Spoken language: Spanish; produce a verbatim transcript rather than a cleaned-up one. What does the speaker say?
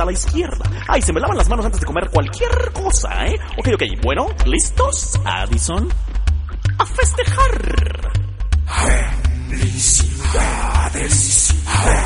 a la izquierda. Ay, se me lavan las manos antes de comer cualquier cosa, ¿eh? Ok, ok, bueno, ¿listos, Addison? ¡A festejar! Felicidades.